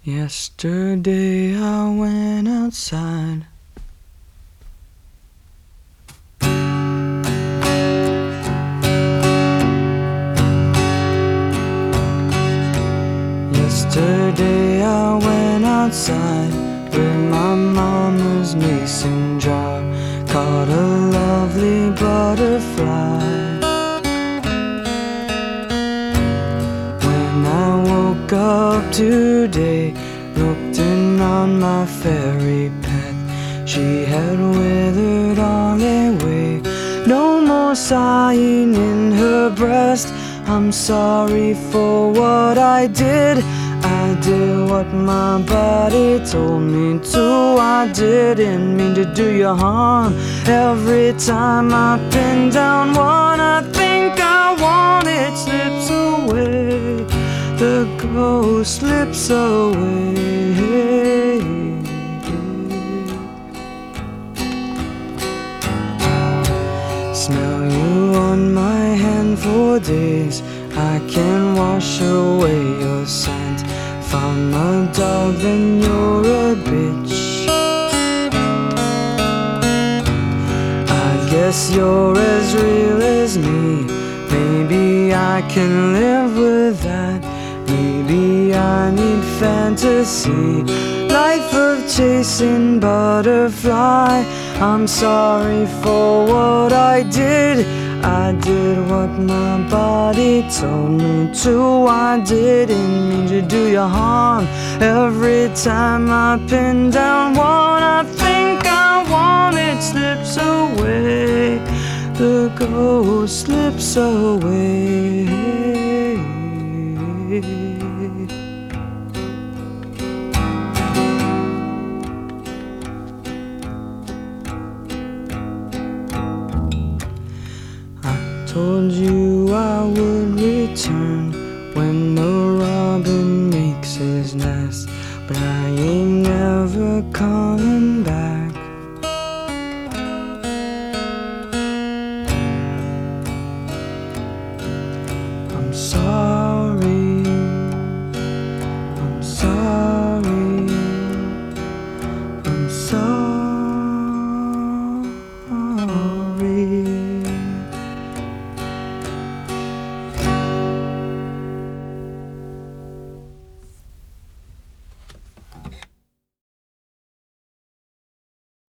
Yesterday I went outside. Yesterday I went outside with my mama's mason jar, caught a lovely butterfly. When I woke up today, looked in on my fairy pet, she had withered all away. No more sighing in her breast. I'm sorry for what I did. I did what my body told me to. I didn't mean to do you harm. Every time I pin down one I think I want, it slips away. The ghost slips away. Smell you on my hand for days. I can't wash away your scent. Found my dog, then you're a bitch. I guess you're as real as me. Maybe I can live with that. Maybe I need fantasy, life of chasing butterfly. I'm sorry for what I did. I did what my body told me to. I didn't mean to do you harm. Every time I pin down one I think I want, it slips away. The ghost slips away. Told you I would return when the robin makes his nest, but I ain't never come.